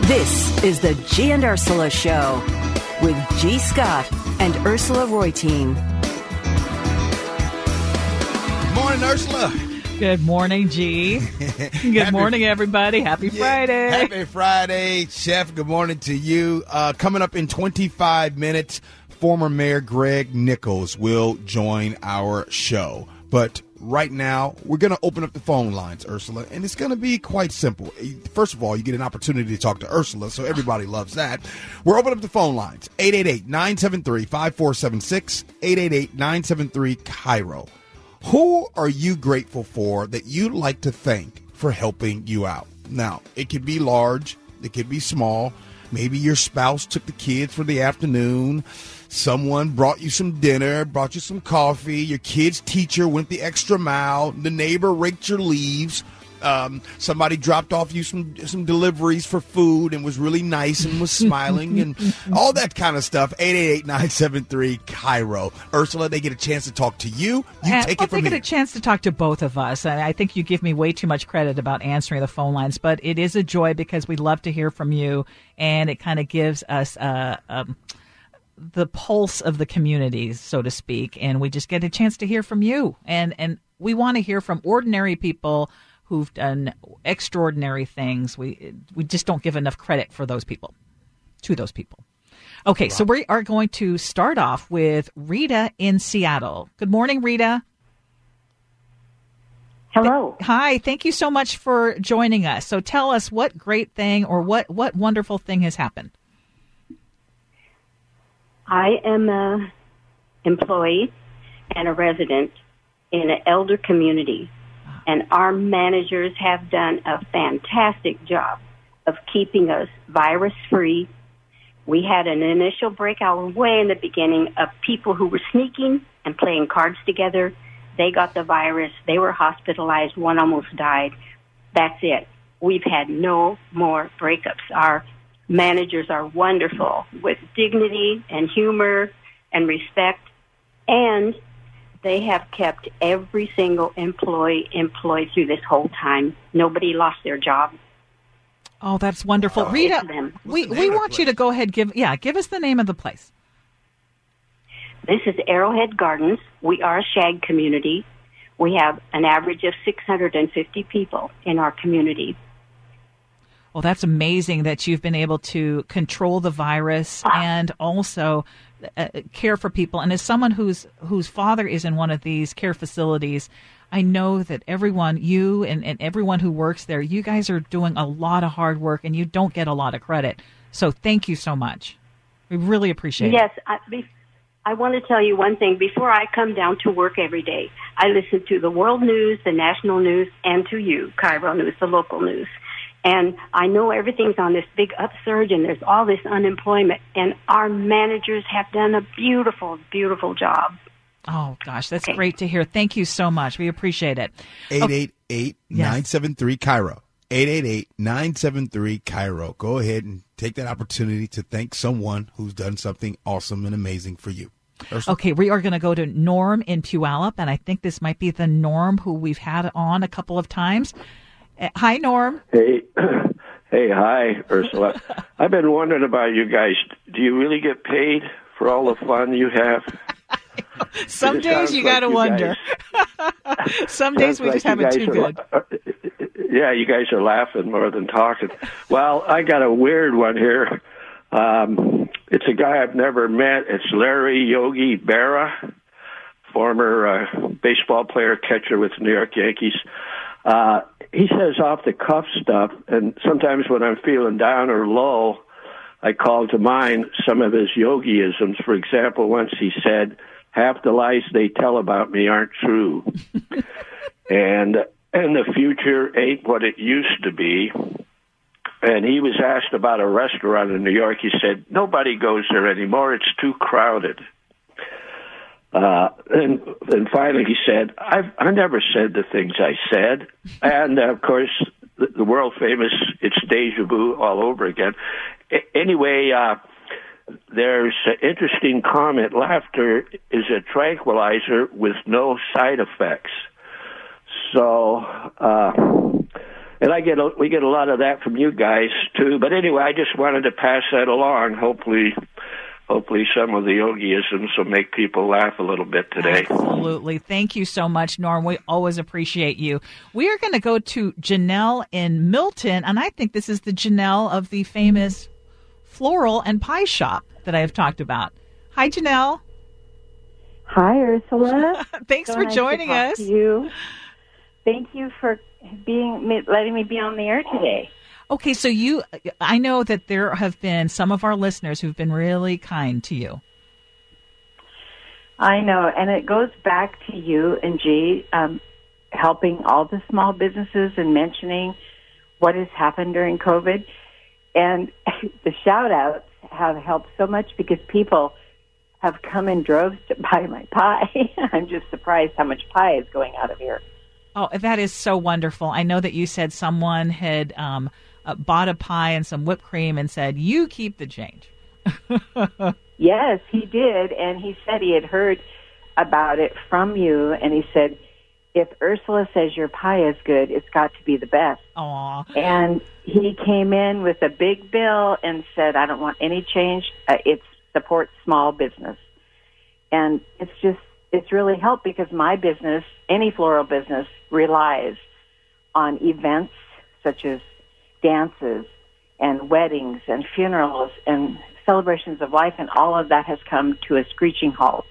This is the G and Ursula Show with G. Scott and Ursula Reutin. Good morning, Ursula. Good morning, G. Good morning, everybody. Happy Friday. Happy Friday, Chef. Good morning to you. Coming up in 25 minutes, former Mayor Greg Nickels will join our show. But right now, we're going to open up the phone lines, Ursula, and it's going to be quite simple. First of all, you get an opportunity to talk to Ursula, so everybody loves that. We're opening up the phone lines, 888-973-5476, 888-973-KIRO. Who are you grateful for that you'd like to thank for helping you out? Now, it could be large, it could be small. Maybe your spouse took the kids for the afternoon. Someone brought you some dinner, brought you some coffee. Your kid's teacher went the extra mile. The neighbor raked your leaves. Somebody dropped off you some deliveries for food and was really nice and was smiling and all that kind of stuff. 888-973-KIRO. Ursula, they get a chance to talk to you. Take it from here. They get a chance to talk to both of us. I think you give me way too much credit about answering the phone lines, but it is a joy because we love to hear from you, and it kind of gives us the pulse of the community, so to speak, and we just get a chance to hear from you. And we want to hear from ordinary people who've done extraordinary things. We just don't give enough credit to those people. Okay, so we are going to start off with Rita in Seattle. Good morning, Rita. Hello. Hi, thank you so much for joining us. So tell us what great thing or what wonderful thing has happened. I am an employee and a resident in an elder community, and our managers have done a fantastic job of keeping us virus-free. We had an initial breakout way in the beginning of people who were sneaking and playing cards together. They got the virus. They were hospitalized. One almost died. That's it. We've had no more breakups. Our managers are wonderful with dignity and humor and respect, and they have kept every single employee employed through this whole time. Nobody lost their job. Oh, that's wonderful. Rita, we want you to go ahead, give us the name of the place. This is Arrowhead Gardens. We are a shag community. We have an average of 650 people in our community. Well, that's amazing that you've been able to control the virus and also care for people. And as someone whose father is in one of these care facilities, I know that everyone, you and everyone who works there, you guys are doing a lot of hard work and you don't get a lot of credit. So thank you so much. We really appreciate it. Yes, I want to tell you one thing. Before I come down to work every day, I listen to the world news, the national news, and to you, KIRO News, the local news. And I know everything's on this big upsurge and there's all this unemployment. And our managers have done a beautiful, beautiful job. Oh, gosh, that's great to hear. Thank you so much. We appreciate it. 888-973-KIRO. 888-973-KIRO. Go ahead and take that opportunity to thank someone who's done something awesome and amazing for you. Ursula? Okay, we are going to go to Norm in Puyallup, and I think this might be the Norm who we've had on a couple of times. Hi, Norm. Hey, hi, Ursula. I've been wondering about you guys. Do you really get paid for all the fun you have? Some days you got to wonder. Some days we just have it too good. Yeah, you guys are laughing more than talking. Well, I got a weird one here. It's a guy I've never met. It's Larry Yogi Berra, former baseball player, catcher with the New York Yankees. He says off-the-cuff stuff, and sometimes when I'm feeling down or low, I call to mind some of his yogiisms. For example, once he said, "Half the lies they tell about me aren't true." And the future ain't what it used to be. And he was asked about a restaurant in New York. He said, "Nobody goes there anymore. It's too crowded." And finally he said, I never said the things I said. And, of course, the world-famous, it's deja vu all over again. Anyway, there's an interesting comment. Laughter is a tranquilizer with no side effects. So, And we get a lot of that from you guys too. But anyway, I just wanted to pass that along. Hopefully some of the yogiisms will make people laugh a little bit today. Absolutely. Thank you so much, Norm. We always appreciate you. We are going to go to Janelle in Milton, and I think this is the Janelle of the famous floral and pie shop that I have talked about. Hi, Janelle. Hi, Ursula. Thanks for joining us. Thank you for letting me be on the air today. Okay, so I know that there have been some of our listeners who've been really kind to you. I know, and it goes back to you and G, helping all the small businesses and mentioning what has happened during COVID. And the shout-outs have helped so much because people have come in droves to buy my pie. I'm just surprised how much pie is going out of here. Oh, that is so wonderful. I know that you said someone had bought a pie and some whipped cream and said, you keep the change. Yes, he did. And he said he had heard about it from you. And he said, if Ursula says your pie is good, it's got to be the best. Aww. And he came in with a big bill and said, I don't want any change. It supports small business. And it's really helped because my business, any floral business, relies on events such as dances and weddings and funerals and celebrations of life, and all of that has come to a screeching halt.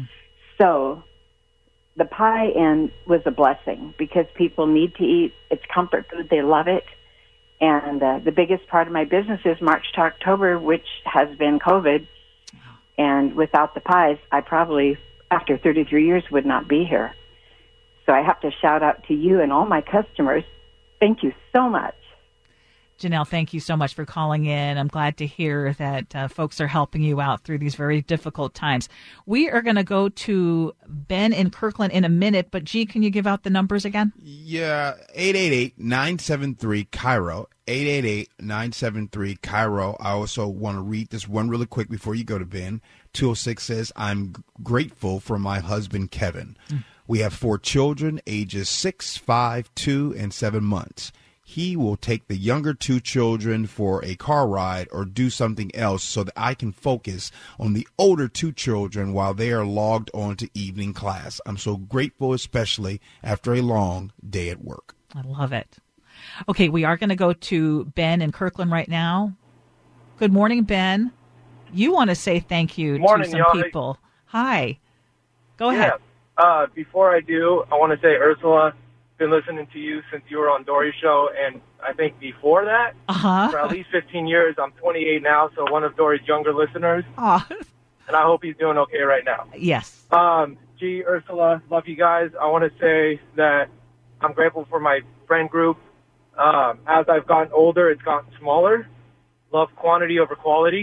So the pie end was a blessing because people need to eat. It's comfort food. They love it. And the biggest part of my business is March to October, which has been COVID. And without the pies, I probably, after 33 years, would not be here. So I have to shout out to you and all my customers. Thank you so much. Janelle, thank you so much for calling in. I'm glad to hear that folks are helping you out through these very difficult times. We are going to go to Ben in Kirkland in a minute, but G, can you give out the numbers again? Yeah, 888-973-CAIRO, 888-973-CAIRO. I also want to read this one really quick before you go to Ben. 206 says, I'm grateful for my husband, Kevin. We have 4 children, ages 6, 5, 2, and 7 months. He will take the younger 2 children for a car ride or do something else so that I can focus on the older 2 children while they are logged on to evening class. I'm so grateful, especially after a long day at work. I love it. Okay, we are going to go to Ben in Kirkland right now. Good morning, Ben. You want to say thank you to some people. Hi. Go ahead. Before I do, I want to say, Ursula, been listening to you since you were on Dory's show, and I think before that, for at least 15 years. I'm 28 now, so one of Dory's younger listeners. And I hope he's doing okay right now. Yes. Gee, Ursula, love you guys. I want to say that I'm grateful for my friend group. As I've gotten older, it's gotten smaller. Love quantity over quality.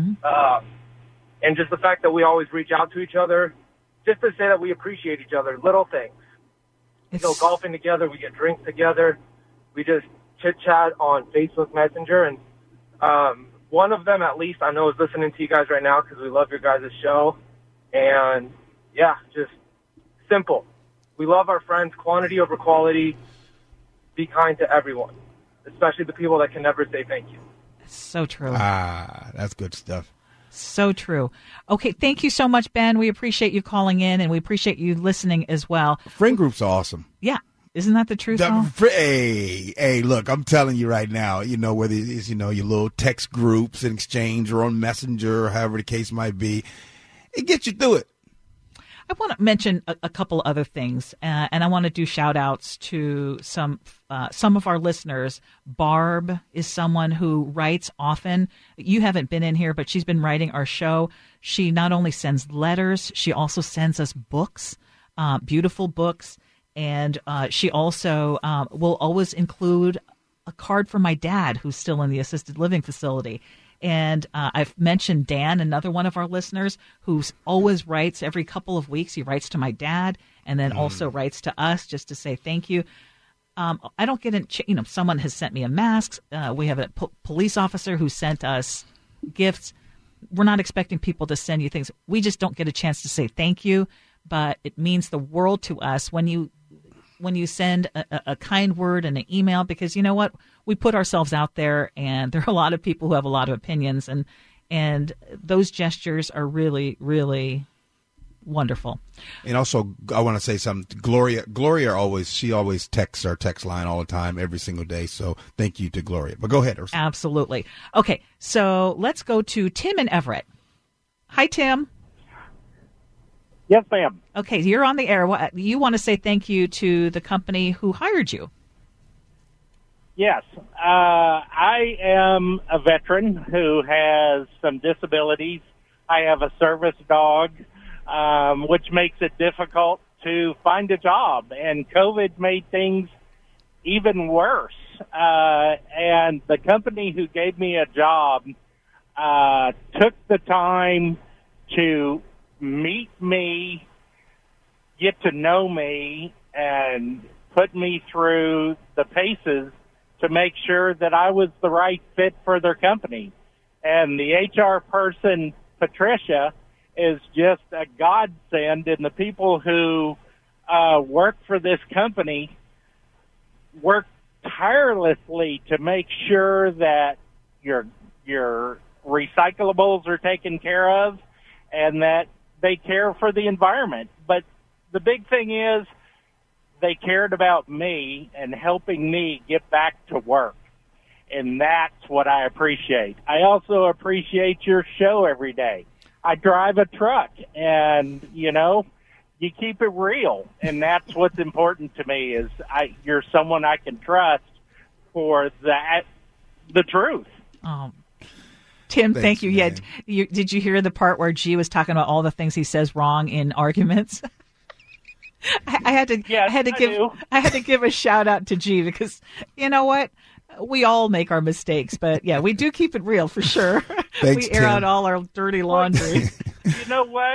And just the fact that we always reach out to each other, just to say that we appreciate each other, little things. We go golfing together. We get drinks together. We just chit-chat on Facebook Messenger. And one of them, at least, I know is listening to you guys right now because we love your guys' show. And, yeah, just simple. We love our friends, quantity over quality. Be kind to everyone, especially the people that can never say thank you. So true. That's good stuff. So true. Okay, thank you so much, Ben. We appreciate you calling in, and we appreciate you listening as well. Friend group's awesome. Yeah. Isn't that the truth? Hey, look, I'm telling you right now, whether it's, your little text groups and exchange or on Messenger or however the case might be, it gets you through it. I want to mention a couple other things, and I want to do shout-outs to some of our listeners. Barb is someone who writes often. You haven't been in here, but she's been writing our show. She not only sends letters, she also sends us books, beautiful books, and she also will always include a card for my dad, who's still in the assisted living facility. And I've mentioned Dan, another one of our listeners, who always writes every couple of weeks. He writes to my dad and then also writes to us just to say thank you. I don't get in, someone has sent me a mask. We have a police officer who sent us gifts. We're not expecting people to send you things. We just don't get a chance to say thank you, but it means the world to us when you when you send a kind word and an email, because you know what? We put ourselves out there, and there are a lot of people who have a lot of opinions, and those gestures are really, really wonderful. And also, I want to say something. Gloria she always texts our text line all the time, every single day. So thank you to Gloria. But go ahead, Ursula. Absolutely. Okay, so let's go to Tim in Everett. Hi, Tim. Yes, ma'am. Okay, you're on the air. You want to say thank you to the company who hired you? Yes. I am a veteran who has some disabilities. I have a service dog, which makes it difficult to find a job. And COVID made things even worse. And the company who gave me a job took the time to meet me, get to know me, and put me through the paces to make sure that I was the right fit for their company. And the HR person, Patricia, is just a godsend, and the people who work for this company work tirelessly to make sure that your recyclables are taken care of and that they care for the environment. But the big thing is they cared about me and helping me get back to work. And that's what I appreciate. I also appreciate your show every day. I drive a truck, and, you know, you keep it real. And that's what's important to me is you're someone I can trust for the truth. Tim, Thanks, thank you. man. Yeah, did you hear the part where G was talking about all the things he says wrong in arguments? I had to give a shout out to G because you know what? We all make our mistakes, but yeah, we do keep it real for sure. Thanks, we air Tim. out all our dirty laundry. You know what?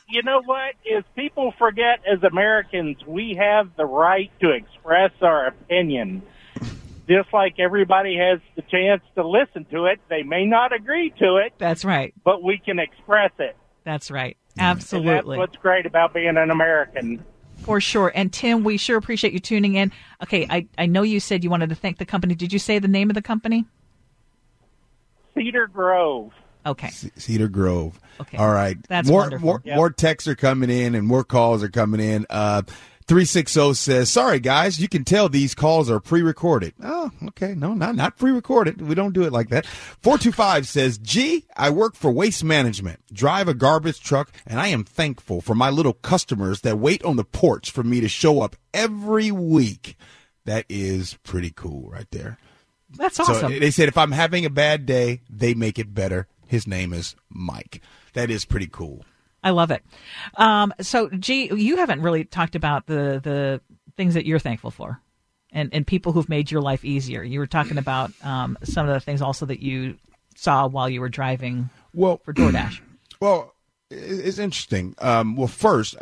Is people forget as Americans, we have the right to express our opinion. Just like everybody has the chance to listen to it. They may not agree to it. That's right. But we can express it. That's right. Absolutely. And that's what's great about being an American. For sure. And Tim, we sure appreciate you tuning in. Okay, I know you said you wanted to thank the company. Did you say the name of the company? Cedar Grove. Okay. Cedar Grove. Okay. All right. That's wonderful. Yep. More texts are coming in and more calls are coming in. 360 says, sorry, guys, you can tell these calls are pre-recorded. Oh, okay. No, not pre-recorded. We don't do it like that. 425 says, gee, I work for Waste Management, drive a garbage truck, and I am thankful for my little customers that wait on the porch for me to show up every week. That is pretty cool right there. That's awesome. So they said, if I'm having a bad day, they make it better. His name is Mike. That is pretty cool. I love it. So, G, you haven't really talked about the things that you're thankful for and people who've made your life easier. You were talking about some of the things also that you saw while you were driving for DoorDash. Well, it's interesting. Well, first,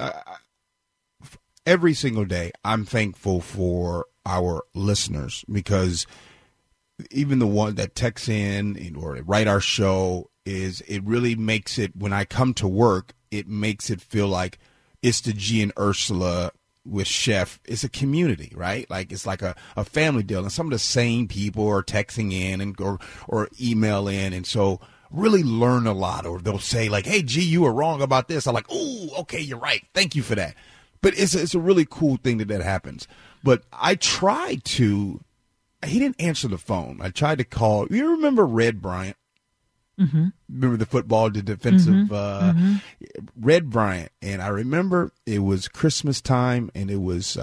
every single day, I'm thankful for our listeners because even the one that texts in or write our show it really makes it, when I come to work, it makes it feel like it's the G and Ursula with Chef. It's a community, right? Like it's like a family deal. And some of the same people are texting in and or email in. And so really learn a lot. Or they'll say like, hey, G, you were wrong about this. I'm like, oh, okay, you're right. Thank you for that. But it's a really cool thing that happens. But I tried to, he didn't answer the phone. I tried to call. You remember Red Bryant? Mm-hmm. Remember the defensive Red Bryant, and I remember it was Christmas time, and it was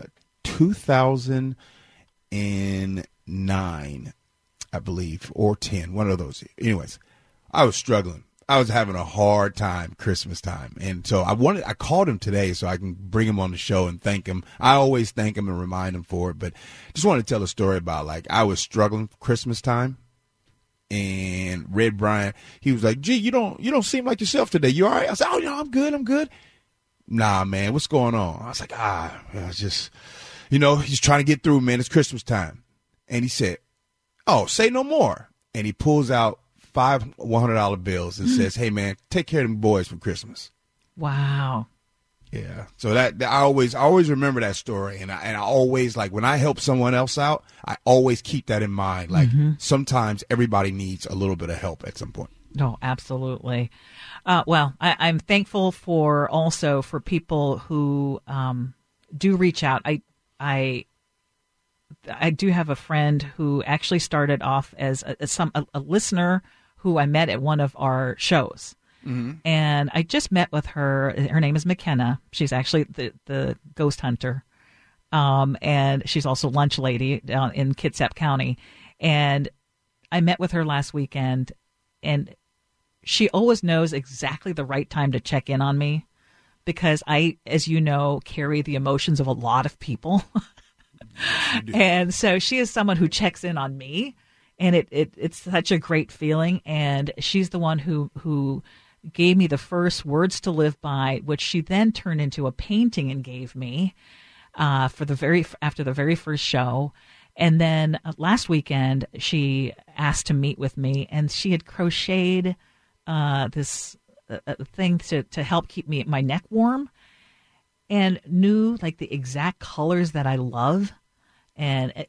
2009, I believe, or 10, one of those. Anyways, I was struggling. I was having a hard time Christmas time, and so I called him today so I can bring him on the show and thank him. I always thank him and remind him for it, but just wanted to tell a story about like I was struggling Christmas time. And Red Bryant, he was like, gee, you don't seem like yourself today. You all right? I said, oh, I'm good. Nah, man, what's going on? I was like, it's just, he's trying to get through, man. It's Christmas time. And he said, oh, say no more. And he pulls out 5 $100 bills and says, hey, man, take care of them boys for Christmas. Wow. Yeah. So that I always remember that story, and I always, like, when I help someone else out, I always keep that in mind. Like, sometimes everybody needs a little bit of help at some point. No, absolutely. Well, I'm thankful for people who do reach out. I do have a friend who actually started off as a listener who I met at one of our shows. Mm-hmm. And I just met with her. Her name is McKenna. She's actually the ghost hunter. And she's also lunch lady down in Kitsap County. And I met with her last weekend, and she always knows exactly the right time to check in on me, because I, as you know, carry the emotions of a lot of people. And so she is someone who checks in on me, and it's such a great feeling. And she's the one who gave me the first Words to Live By, which she then turned into a painting and gave me after the very first show. And then last weekend she asked to meet with me, and she had crocheted this thing to help keep my neck warm, and knew like the exact colors that I love. And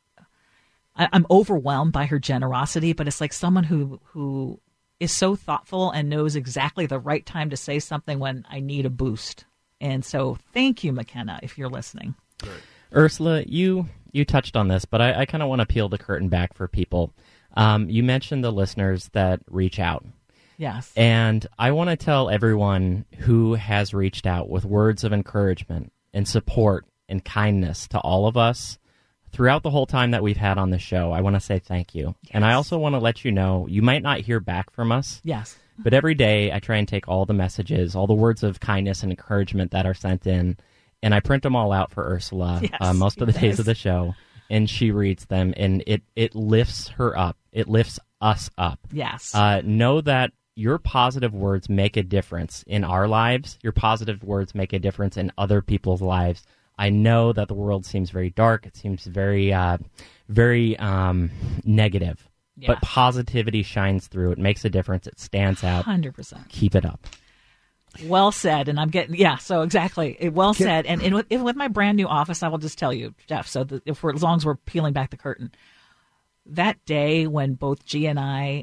I'm overwhelmed by her generosity, but it's like someone who is so thoughtful and knows exactly the right time to say something when I need a boost. And so thank you, McKenna, if you're listening. Right. Ursula, you touched on this, but I kind of want to peel the curtain back for people. You mentioned the listeners that reach out. Yes. And I want to tell everyone who has reached out with words of encouragement and support and kindness to all of us throughout the whole time that we've had on the show. I want to say thank you. Yes. And I also want to let you know, you might not hear back from us. Yes. But every day I try and take all the messages, all the words of kindness and encouragement that are sent in, and I print them all out for Ursula most of the days of the show, and she reads them, and it lifts her up. It lifts us up. Yes. Know that your positive words make a difference in our lives. Your positive words make a difference in other people's lives. I know that the world seems very dark. It seems very, very negative. Yeah. But positivity shines through. It makes a difference. It stands out. 100%. Keep it up. Well said. And I'm getting, so exactly. Well said. And with my brand new office, I will just tell you, Jeff, so that as long as we're peeling back the curtain, that day when both G and I,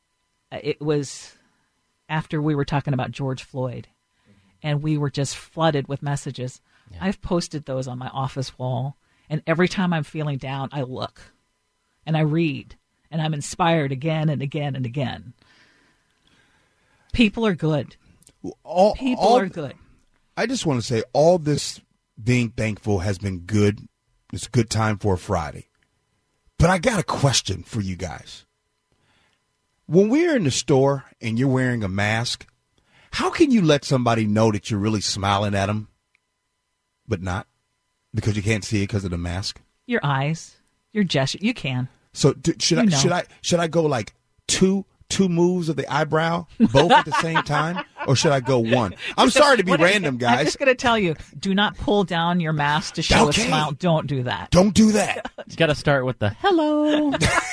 it was after we were talking about George Floyd, and we were just flooded with messages. Yeah. I've posted those on my office wall, and every time I'm feeling down, I look and I read, and I'm inspired again and again and again. People are good. People are good. I just want to say all this being thankful has been good. It's a good time for a Friday. But I got a question for you guys. When we're in the store and you're wearing a mask, how can you let somebody know that you're really smiling at them, but not? Because you can't see it because of the mask? Your eyes, your gesture, you can. So should I go like two moves of the eyebrow, both at the same time, or should I go one? I'm sorry to be random, guys. I'm just going to tell you, do not pull down your mask to show a smile. Don't do that. Don't do that. You got to start with the hello.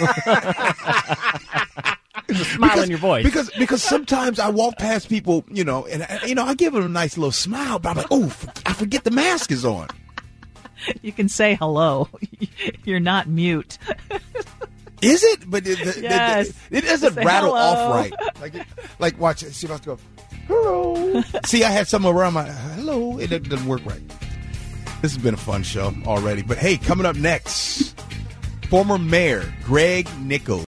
There's a smile in your voice. Because sometimes I walk past people, and I give them a nice little smile, but I'm like, oh, I forget the mask is on. You can say hello. You're not mute. Is it? But yes. It doesn't rattle off right. Like watch it. See if I have to go, hello. See, I had someone around my hello. It doesn't work right. This has been a fun show already. But hey, coming up next, former Mayor Greg Nickels.